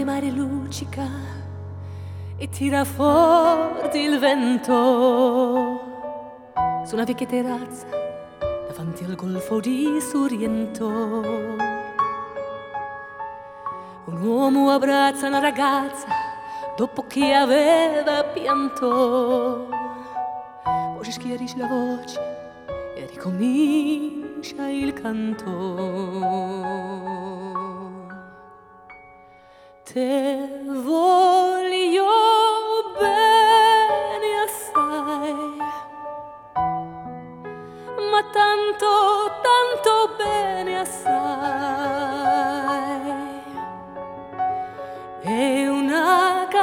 mare luccica e tira forte il vento su una vecchia terrazza davanti al golfo di Sorrento. Un uomo abbraccia una ragazza dopo che aveva pianto, poi si schiarisce la voce e ricomincia il canto. Te voglio